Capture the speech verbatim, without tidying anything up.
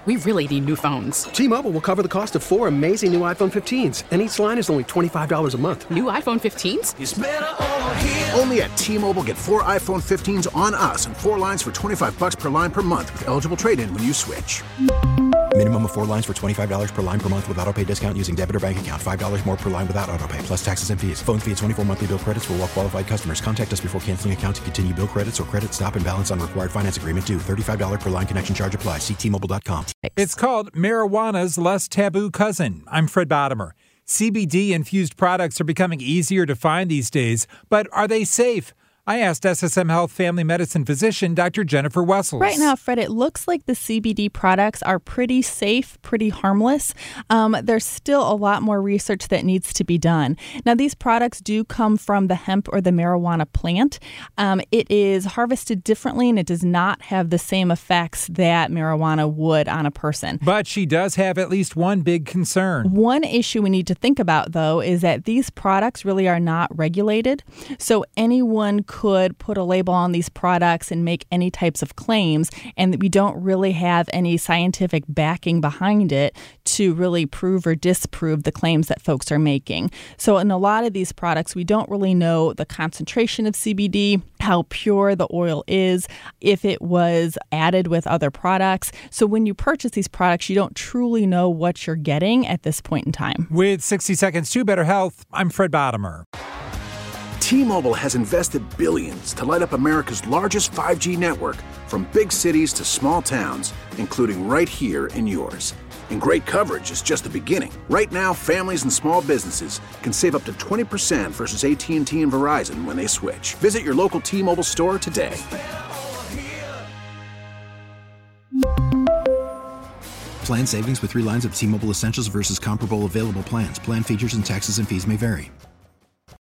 We really need new phones. T-Mobile will cover the cost of four amazing new iPhone fifteens, and each line is only twenty-five dollars a month. New iPhone fifteens? It's better over here. Only at T-Mobile, get four iPhone fifteens on us and four lines for twenty-five dollars per line per month with eligible trade-in when you switch. Minimum of four lines for twenty-five dollars per line per month with autopay discount using debit or bank account. five dollars more per line without autopay, plus taxes and fees. Phone fee at twenty-four monthly bill credits for well-qualified customers. Contact us before canceling account to continue bill credits or credit stop and balance on required finance agreement due. thirty-five dollars per line connection charge applies. See T Mobile dot com. It's called marijuana's less taboo cousin. I'm Fred Bottomer. C B D-infused products are becoming easier to find these days, but are they safe? I asked S S M Health family medicine physician Doctor Jennifer Wessels. Right now, Fred, it looks like the C B D products are pretty safe, pretty harmless. Um, there's still a lot more research that needs to be done. Now, these products do come from the hemp or the marijuana plant. Um, it is harvested differently, and it does not have the same effects that marijuana would on a person. But she does have at least one big concern. One issue we need to think about, though, is that these products really are not regulated. So anyone could could put a label on these products and make any types of claims, and we don't really have any scientific backing behind it to really prove or disprove the claims that folks are making. So in a lot of these products, we don't really know the concentration of C B D, how pure the oil is, if it was added with other products. So when you purchase these products, you don't truly know what you're getting at this point in time. With sixty seconds to Better Health, I'm Fred Bottomer. T-Mobile has invested billions to light up America's largest five G network, from big cities to small towns, including right here in yours. And great coverage is just the beginning. Right now, families and small businesses can save up to twenty percent versus A T and T and Verizon when they switch. Visit your local T-Mobile store today. Plan savings with three lines of T-Mobile Essentials versus comparable available plans. Plan features and taxes and fees may vary.